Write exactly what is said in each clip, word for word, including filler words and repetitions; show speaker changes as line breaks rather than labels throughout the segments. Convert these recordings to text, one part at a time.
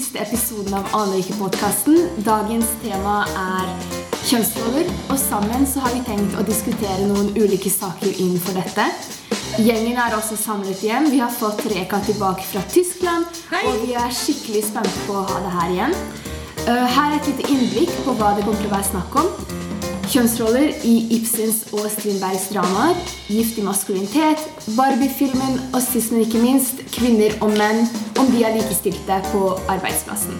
siste episoden av Anrike-podcasten. Dagens tema er kjønnsroller, og sammen så har vi tenkt å diskutere noen ulike saker innenfor dette. Gjengen er også samlet igjen. Vi har fått Reka tilbake fra Tyskland, Hei. Og vi er skikkelig spent på å ha det her igjen. Her er et lite innblikk på hva det kommer til å være snakk om. Kjønnsroller i Ibsens og Strindbergs dramaer, giftig maskulinitet, Barbie-filmen og sist men ikke minst kvinner og menn, om de er likestilte på arbeidsplassen.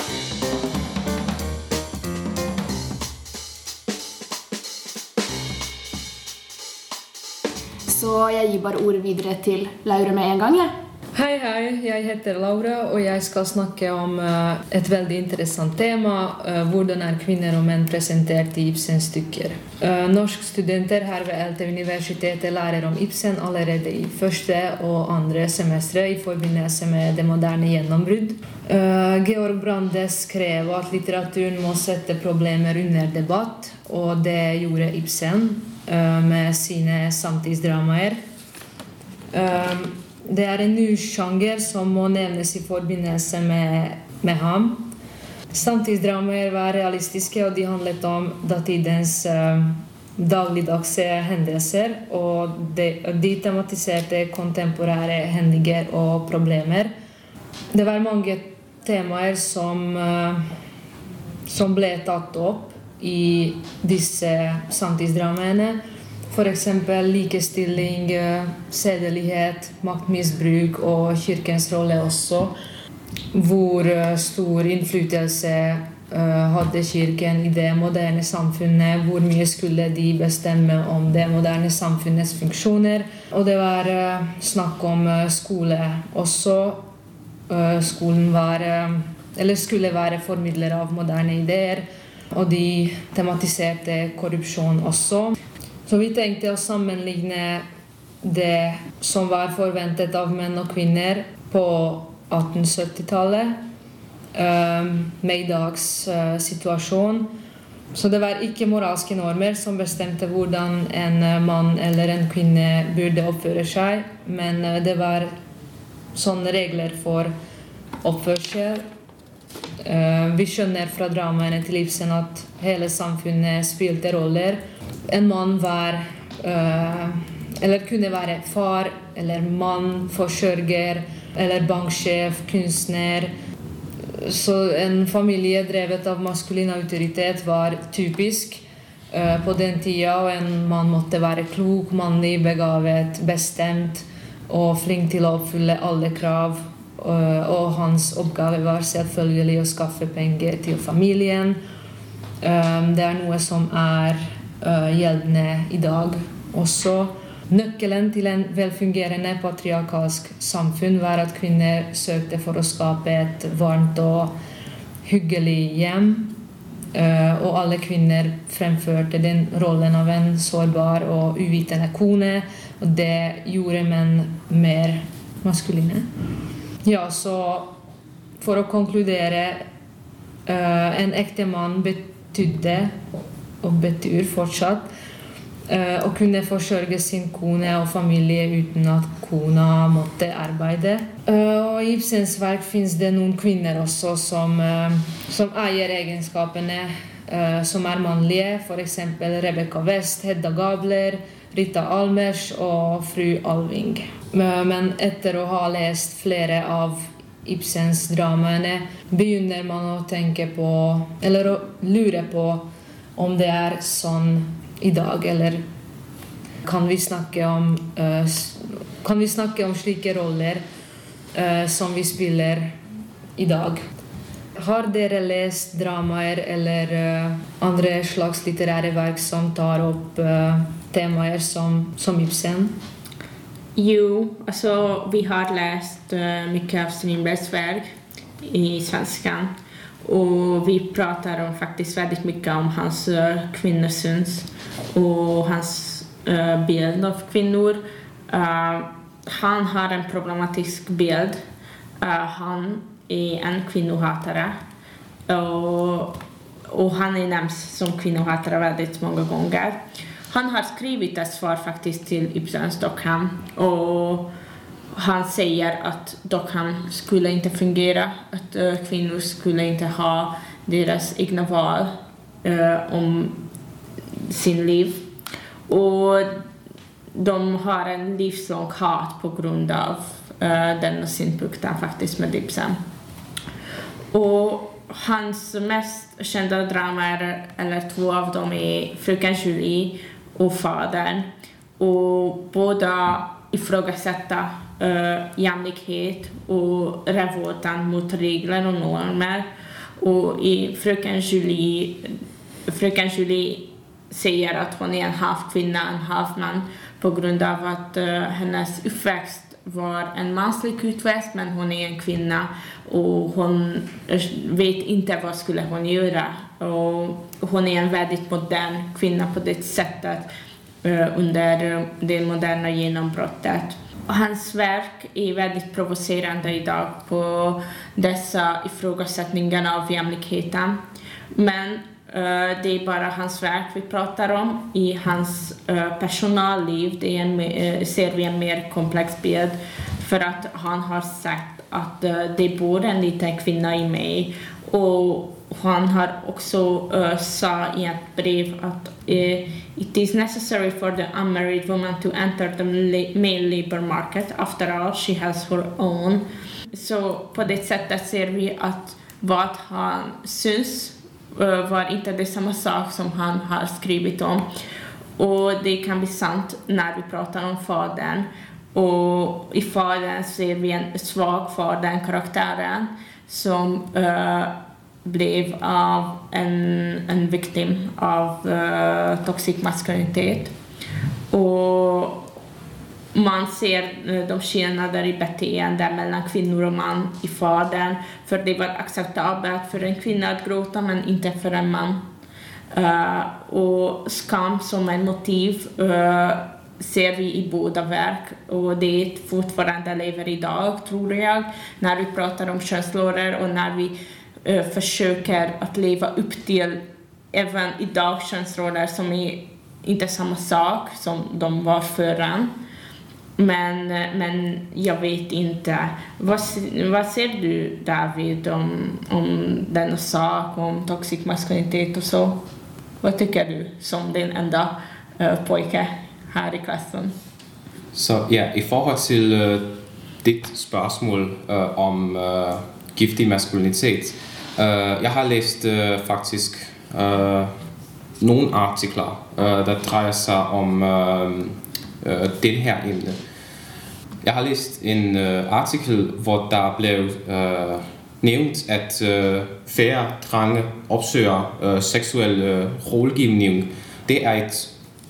Så jeg gir bare ordet videre til Laura med en gang, ja.
Hei, hei. Jeg heter Laura, og jeg skal snakke om uh, et veldig interessant tema. Uh, hvordan er kvinner og menn presentert i Ibsens stykker? Uh, norsk studenter her ved ELTE-universitetet lærer om Ibsen allerede i første og andre semestre i forbindelse med det moderne gjennombrudd. Uh, Georg Brandes skrev at litteraturen må sette problemer under debatt, og det gjorde Ibsen uh, med sine samtidsdramaer. Uh, Det er en ny sjanger som må nevnes i forbindelse med, med ham. Samtidsdramaer var realistiske, og de handlet om datidens uh, dagligdagse hendelser, og de, de tematiserte kontemporære hendinger og problemer. Det var mange temaer som, uh, som ble tatt opp i disse samtidsdramaene. For eksempel likestilling, sedelighet, maktmisbruk og kirkens rolle også. Hvor stor innflytelse hadde kirken i det moderne samfunnet? Hvor mye skulle de bestemme om det moderne samfunnets funksjoner? Og det var snakk om skole også. Skolen var, eller skulle være formidler av moderne ideer. Og de tematiserte korrupsjon også. Så vi tenkte å sammenligne det som var forventet av menn og kvinner på atten sytti-tallet med i dags situasjon. Så det var ikke moralske normer som bestemte hvordan en mann eller en kvinne burde oppføre seg, men det var sånne regler for oppførsel. Vi skjønner fra dramaene til Ibsen at hele samfunnet spilte roller. En mann var, uh, eller kunne være far, eller mann, forsørger, eller banksjef, kunstner. Så en familie drevet av maskulin autoritet var typisk uh, på den tida, og en mann måtte være klok, mannlig, begavet, bestemt, og flink til å oppfylle alle krav. Uh, og hans oppgave var selvfølgelig å skaffe penger til familien. Uh, det er noe som er Uh, gjeldende i dag også. Nøkkelen til en velfungerende patriarkalsk samfunn var at kvinner søkte for å skape et varmt og hyggelig hjem. Uh, og alle kvinner fremførte den rollen av en sårbar og uvitende kone, og det gjorde menn mer maskuline. Ja, så for å konkludere, uh, en ekte mann betydde og betyr fortsatt uh, å kunne forsørge sin kone og familie uten at kona måtte arbeide. Uh, og I Ibsens verk finnes det noen kvinner også som, uh, som eier egenskapene uh, som er mannlige, for eksempel Rebecca West, Hedda Gabler, Rita Almers og fru Alving. Uh, men etter å ha lest flere av Ibsens dramaene begynner man å tenke på, eller å lure på om det er sånn i dag, eller kan vi snakke om, uh, kan vi snakke om slike roller uh, som vi spiller i dag. Har dere lest dramaer eller uh, andre slags litterære verk som tar opp uh, temaer som, som Ibsen?
Jo, alltså vi har läst uh, mycket av Strindbergs verk i svenskan. Och vi pratar om faktiskt väldigt mycket om hans uh, kvinnosyns och hans uh, bild av kvinnor. Uh, han har en problematisk bild. Uh, han är en kvinnohatare. Och, och han är nämns som kvinnohatare väldigt många gånger. Han har skrivit ett svar faktiskt till Ibsen Stockholm. Och han säger att dockan skulle inte fungera, att uh, kvinnor skulle inte ha deras egna val uh, om sin liv. Och de har en livslång hat på grund av uh, denna synpunkten faktiskt med Ibsen. Och hans mest kända dramer, eller två av dem, är Fröken Julie och Fadern. Och båda ifrågasätta uh, jämlikhet och revolten mot regler och normer. Och i Fröken Julie, Fröken Julie säger att hon är en halv kvinna, en halv man, på grund av att uh, hennes uppväxt var en manslig utväxt, men hon är en kvinna och hon vet inte vad skulle hon göra. Och hon är en väldigt modern kvinna på det sättet uh, under det moderna genombrottet. Hans verk är väldigt provocerande idag på dessa ifrågasättningar av jämlikheten. Men uh, det är bara hans verk vi pratar om. I hans uh, personalliv det är en, uh, ser vi en mer komplex bild. För att han har sagt att uh, det bor en liten kvinna i mig. Och han har också uh, sa i ett brev att uh, it is necessary for the unmarried woman to enter the male labor market. After all, she has her own. Så på det sättet ser vi att vad han syns uh, var inte det samma sak som han har skrivit om. Och det kan bli sant när vi pratar om Fadern. Och i Fadern ser vi en svag Fadern-karaktären som uh, blev av en, en victim av uh, toxic maskulinitet. Och man ser uh, de skillnader i beteende mellan kvinnor och man i Fadern. För det var acceptabelt för en kvinna att gråta, men inte för en man. Uh, och skam som en motiv uh, ser vi i båda verk, och det fortfarande lever idag, tror jag, när vi pratar om könsroller och när vi uh, försöker att leva upp till även idag könsroller som är inte samma sak som de var förrän. Men, men jag vet inte. Vad, vad ser du, David, om, om denna sak, om toxic maskulinitet och så? Vad tycker du som den enda uh, pojke här i klassen?
Så ja, i forhold til uh, dit spørgsmål uh, om uh, giftig maskulinitet. Uh, jeg har læst uh, faktisk uh, nogle artikler, uh, der drejer sig om uh, uh, den her emne. Jeg har læst en uh, artikel, hvor der blev uh, nævnt, at uh, færre drenge opsøger uh, seksuel uh, rådgivning. Det er et,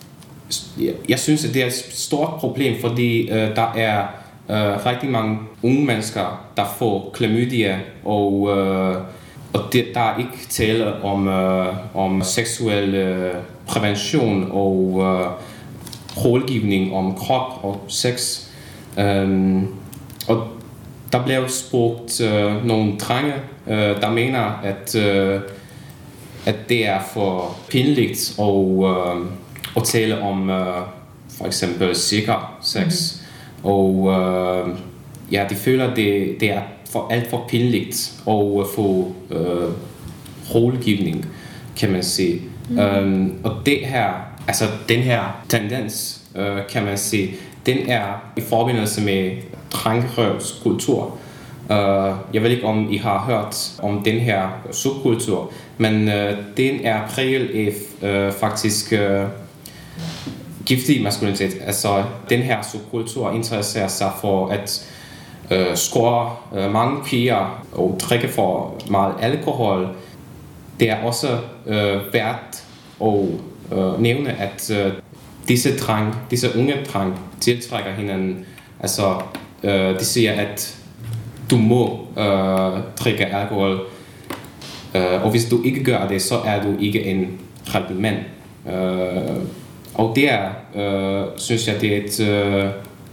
jeg synes, at det er et stort problem, fordi uh, der er uh, rigtig mange unge mennesker, der får klamydia, og, uh, og det, der er ikke tale om, uh, om seksuel uh, prævention og uh, rådgivning om krop og sex. Um, og der blev spurgt uh, nogle drenge, uh, der mener, at, uh, at det er for pinligt at, uh, at tale om uh, for eksempel sikker sex. Mm-hmm. Og uh, ja, de føler, at det, det er for, alt for pinligt at få uh, rådgivning, kan man sige. Mm-hmm. Um, og det her, altså den her tendens, uh, kan man sige, den er i forbindelse med drengerøvskultur. Uh, jeg ved ikke, om I har hørt om den her subkultur, men uh, den er præget af uh, faktisk uh, giftig maskulinitet. Altså, den her subkultur interesserer sig for at uh, score uh, mange piger og drikke for meget alkohol. Det er også uh, værd at uh, nævne, at uh, disse drenge, disse unge drenge tiltrækker hinanden. Altså, øh, de siger, at du må øh, drikke alkohol, øh, og hvis du ikke gør det, så er du ikke en rigtig mand. Øh, og det er, øh, synes jeg, det er et, øh,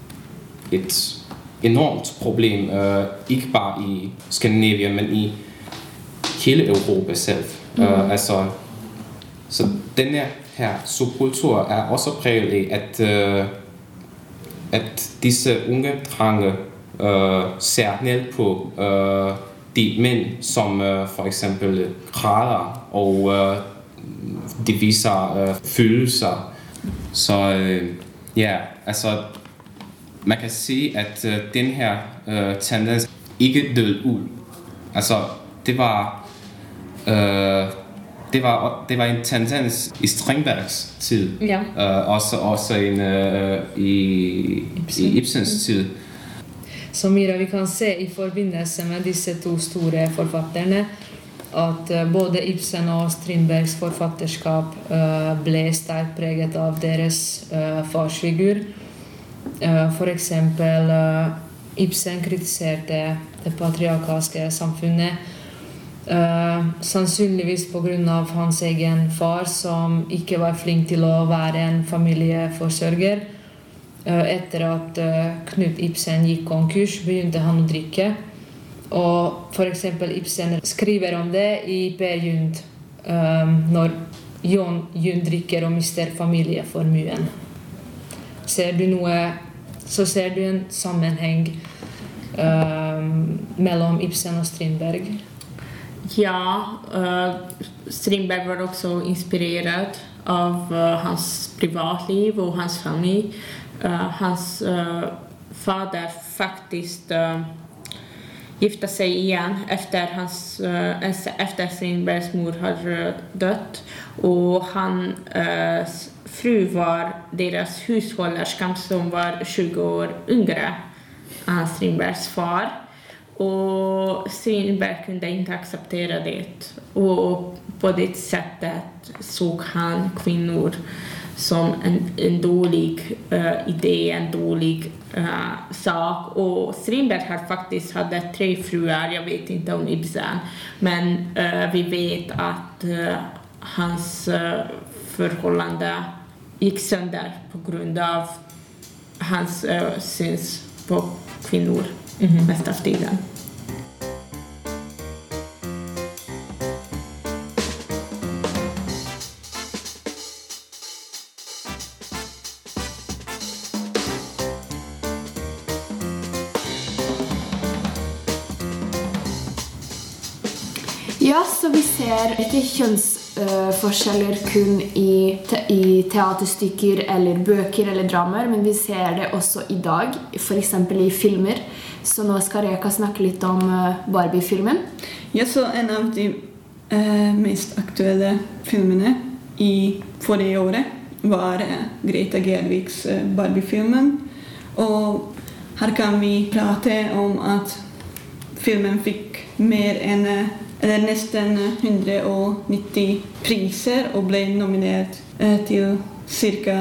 et enormt problem, øh, ikke bare i Skandinavien, men i hele Europa selv. Mm. Øh, altså, så denne her subkultur er også præget af, at, øh, at disse unge drenge uh, ser ned på uh, de mænd, som uh, for eksempel græder og uh, de viser uh, følelser. Så uh, ja, altså man kan sige, at uh, den her uh, tendens ikke døde ud. Altså det var uh, det var det var en tendens i Strindbergs tid,
Ja.
uh, også også en uh, i,
Ibsen.
i Ibsens tid.
Så Mira, vi kan se i forbindelse med disse to store forfatterne at uh, både Ibsen og Strindbergs forfatterskap uh, ble sterkt preget av deres uh, farsfigur. Uh, for eksempel uh, Ibsen kritiserte det patriarkalske samfunnet, uh, sannsynligvis på grunn av hans egen far, som ikke var flink til å være en familieforsørger. Uh, etter at uh, Knut Ibsen gikk konkurs, begynte han å drikke. Og for eksempel Ibsen skriver om det i Per Gynt, um, når Jon Gynt drikker og mister familieformuen. Ser du noe, så ser du en sammenheng um, mellom Ibsen og Strindberg.
Ja, uh, Strindberg var også inspireret av uh, hans privatliv og hans familie. Uh, hans uh, fader faktisk uh, gifte seg igjen efter, hans, uh, efter Strindbergs mor har uh, dødd, og han uh, fru var deres husholderska som var tjugo år yngre än Strindbergs far, och Strindberg kunde inte acceptera det, och på det sättet såg han kvinnor som en, en dålig uh, idé, en dålig uh, sak. Och Strindberg har faktiskt hade tre fruar, jag vet inte om Ibsen, men uh, vi vet att uh, hans uh, förhållande gick sönder på grund av hans uh, syns på kvinnor mm-hmm. mest av tiden.
Ja, så vi ser ikke kjønnsforskjeller kun i, te i teaterstykker eller bøker eller dramaer, men vi ser det også i dag, for eksempel i filmer. Så nå skal Reka snakke litt om Barbie-filmen.
Ja, så en av de eh, mest aktuelle filmene i forrige året var eh, Greta Gerwigs eh, Barbie-filmen. Og her kan vi prate om at filmen fikk mer enn eller nesten hundreognitti priser og ble nominert eh, til ca.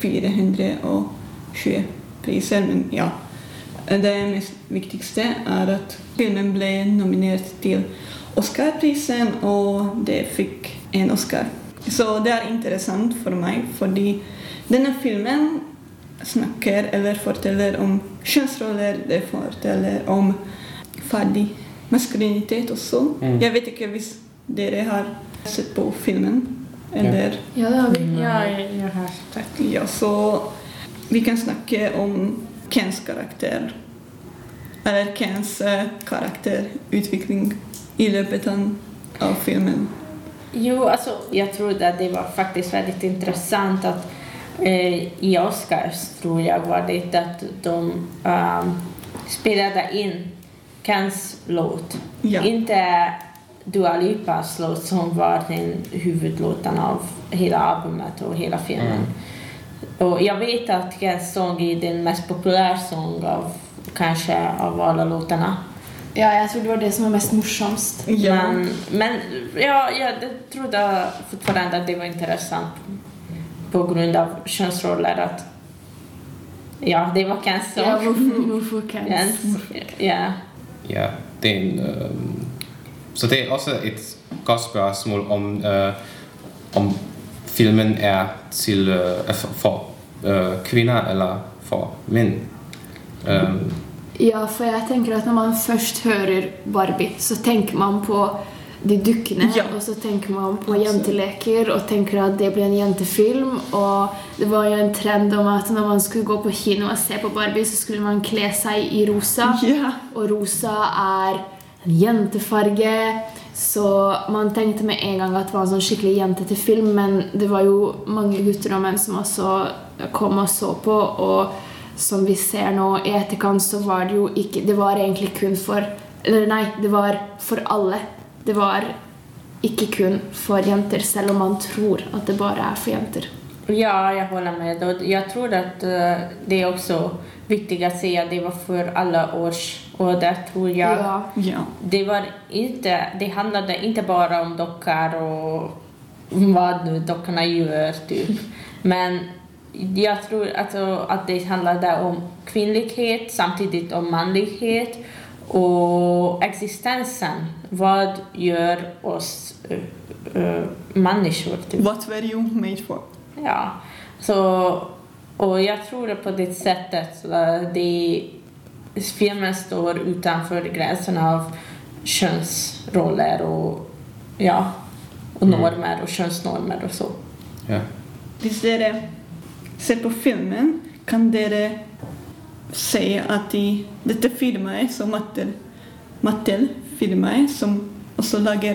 firehundretjue priser. Men ja, det mest viktigste er at filmen ble nominert til Oscar-prisen, og det fikk en Oscar. Så det er interessant for meg, fordi denne filmen snakker eller forteller om kjønnsroller, det forteller om ferdig maskulinitet også. Mm. Jeg vet ikke hvis dere har sett på filmen, eller...
Ja, det har vi.
Ja, jeg, jeg har sett.
Ja, så vi kan snakke om Kens karakter, eller Kens uh, karakterutvikling i løpet av filmen.
Jo, alltså, jag trodde att det var faktiskt väldigt intressant att eh, i Oscars tror jag var det att de um, spelade in Kens låt.
Ja.
Inte Dua Lipas låt som var den huvudlåten av hela albumet och hela filmen. Mm. Och jag vet att Kens sång är den mest populära sång av kanske av alla låtarna.
Ja, jeg tror det var det som var mest morsomst.
Ja.
Men, men ja, jag trodde fortfarande att det var intressant på grund av könsroller att ja, det var Kens sång.
Ja, hvorfor, hvorfor Kens?
Kens, ja.
Ja, det er en, øh, så det er også et godt spørgsmål om, øh, om filmen er til, øh, for øh, kvinder eller for mænd. Um,
Ja, for jeg tenker at når man først hører Barbie, så tenker man på de dukkene,
Ja.
og så tenker man på
Absolutt.
jenteleker og tenker at det blir en jentefilm, og det var jo en trend om at når man skulle gå på kino og se på Barbie, så skulle man kle seg i rosa,
Ja.
og rosa er en jentefarge, så man tenkte med en gang at det var en sånn skikkelig jentete film, men det var jo mange gutter og menn som også kom og så på, og som vi ser nå i etterkant, så var det jo ikke, det var egentlig kun for, eller nei, det var for alle. Det var ikke kun for jenter, selv om man tror at det bare er for jenter.
Ja, jag håller med. Och jag tror att eh, det är också viktigt att säga att det var för alla års. Och där tror jag
Ja.
Ja.
det var inte, det handlade inte bara om dockor och vad nu dockorna gör typ. Men jag tror alltså att det handlade om kvinnlighet samtidigt om manlighet och existensen. Vad gör oss uh, uh, människor typ?
What were you made for?
Ja, så, och jag tror på det sättet att det, filmen står utanför gränserna av könsroller och, ja, och normer och könsnormer och så.
Ja.
Hvis dere ser på filmen, kan dere se at de, dette firmaet som Mattel, Mattel firmaet som også lager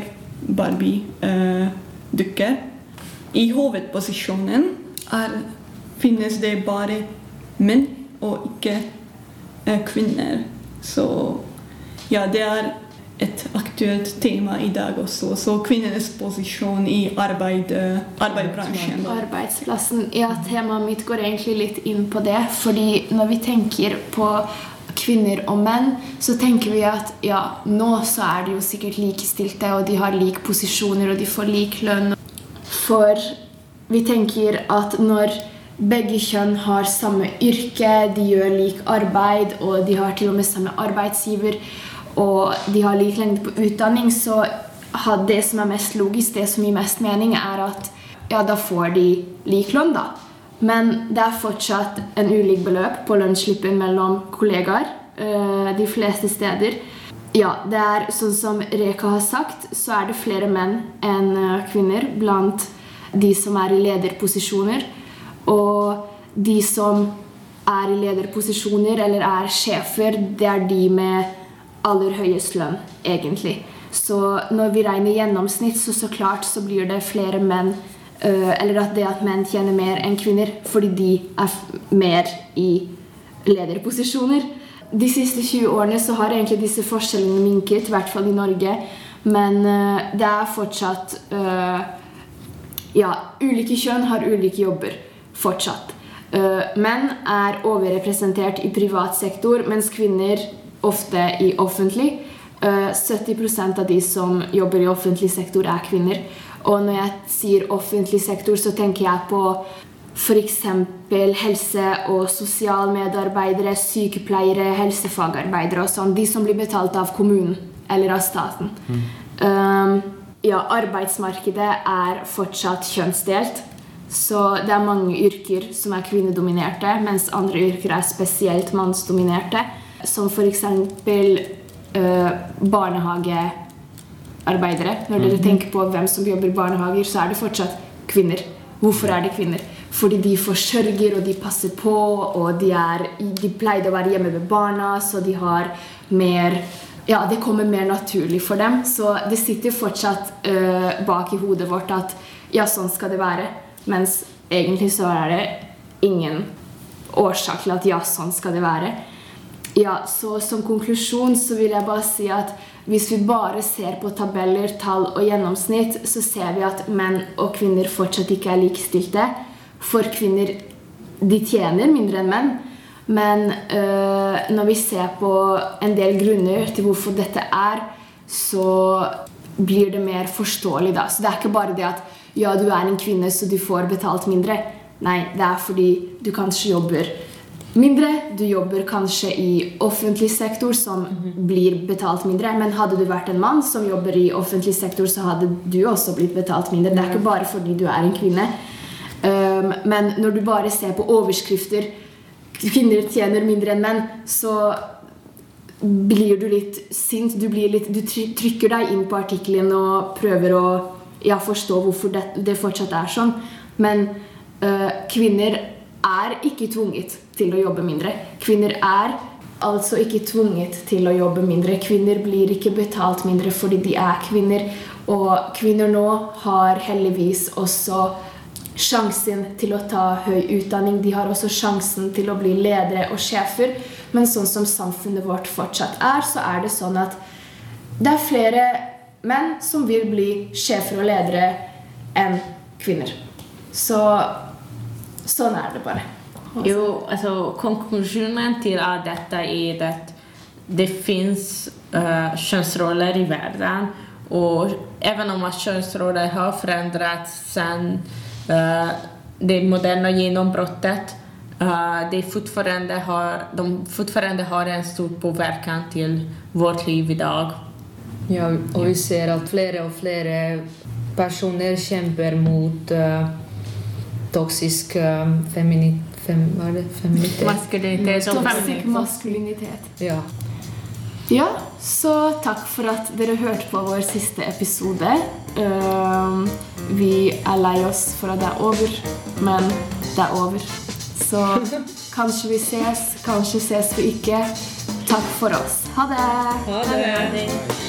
Barbie-dukker, i hovedposisjonen er, finnes det bare menn og ikke eh, kvinner. Så ja, det er et aktuelt tema i dag også. Så kvinnenes posisjon i arbeid, eh, arbeidsbransjen.
Arbeidsplassen. Ja, temaet mitt går egentlig litt inn på det, fordi når vi tenker på kvinner og menn, så tenker vi at ja, nå så er de jo sikkert likestilte, og de har lik posisjoner, og de får lik lønn. For vi tenker at når begge kjønn har samme yrke, de gjør lik arbeid, og de har til og med samme arbeidsgiver, og de har lik lengde på utdanning, så det som er mest logisk, det som gir mest mening, er at ja, da får de lik lønn da. Men det er fortsatt en ulik beløp på lønnsslippen mellom kollegaer, de fleste steder. Ja, det er sånn som Reka har sagt, så er det flere menn enn kvinner blant de som er i lederposisjoner. Og de som er i lederposisjoner eller er sjefer, det er de med aller høyest lønn, egentlig. Så når vi regner gjennomsnitt, så så klart så blir det flere menn, eller at det at menn tjener mer enn kvinner, fordi de er mer i lederposisjoner. De siste tjue årene så har egentlig disse forskjellene minket, i hvert fall i Norge, men det er fortsatt, ja, ulike kjønn har ulike jobber, fortsatt. Menn er overrepresentert i privat sektor, mens kvinner ofte i offentlig. sytti prosent av de som jobber i offentlig sektor er kvinner. Og når jeg sier offentlig sektor, så tenker jeg på for eksempel helse- og sosialmedarbeidere, sykepleiere, helsefagarbeidere og sånn. De som blir betalt av kommunen eller av staten. Mm. Um, ja, arbeidsmarkedet er fortsatt kjønnsdelt. Så det er mange yrker som er kvinnedominerte, mens andre yrker er spesielt mannsdominerte. Som for eksempel uh, barnehagearbeidere. Når dere tenker på hvem som jobber i barnehager, så er det fortsatt kvinner. Hvorfor er det kvinner? Fordi de forsørger, og de passer på, og de, er, de pleide å være hjemme med barna, så de har mer, ja, det kommer mer naturlig for dem. Så det sitter fortsatt uh, bak i hodet vårt at ja, sånn skal det være. Mens egentlig så er det ingen årsak til at ja, sånn skal det være. Ja, så som konklusjon så vil jeg bare si at hvis vi bare ser på tabeller, tall og gjennomsnitt, så ser vi at menn og kvinner fortsatt ikke er likestilte. For kvinner, de tjener mindre enn menn. Men øh, når vi ser på en del grunner til hvorfor dette er, så blir det mer forståelig da. Så det er ikke bare det at ja, du er en kvinne, så du får betalt mindre. Nei, det er fordi du kanskje jobber mindre. Du jobber kanskje i offentlig sektor som blir betalt mindre. Men hadde du vært en mann som jobber i offentlig sektor, så hadde du også blitt betalt mindre. Det er ikke bare fordi du er en kvinne. Um, men når du bare ser på overskrifter, kvinner tjener mindre enn menn, så blir du litt sint, du, blir litt, du trykker deg inn på artikkelen og prøver å ja, forstå hvorfor det, det fortsatt er sånn. Men uh, kvinner er ikke tvunget til å jobbe mindre. Kvinner er altså ikke tvunget til å jobbe mindre. Kvinner blir ikke betalt mindre fordi de er kvinner. Og kvinner nå har heldigvis også sjansen til å ta høy utdanning. De har også sjansen til å bli ledere og sjefer. Men sånn som samfunnet vårt fortsatt er, så er det sånn at det er flere menn som vil bli sjefer og ledere enn kvinner. Så sånn er det bare.
Jo, alltså konklusionen till allt detta är att det finns uh, könsroller i världen och även om att könsroller har förändrats sen uh, det moderna genombrottet uh, det fortfarande har, de fortfarande har en stor påverkan till vårt liv idag.
Ja, och vi ser att flera och flera personer kämpar mot uh, toxisk uh, feminitet. Fem, var det feminitet?
Maskulinitet
og toxisk maskulinitet.
Ja.
Ja, så takk for at dere hørte på vår siste episode. Uh, vi er lei oss for at det er over, men det er over. Så kanskje vi ses, kanskje ses vi ikke. Takk for oss. Ha det!
Ha det!
Ha det.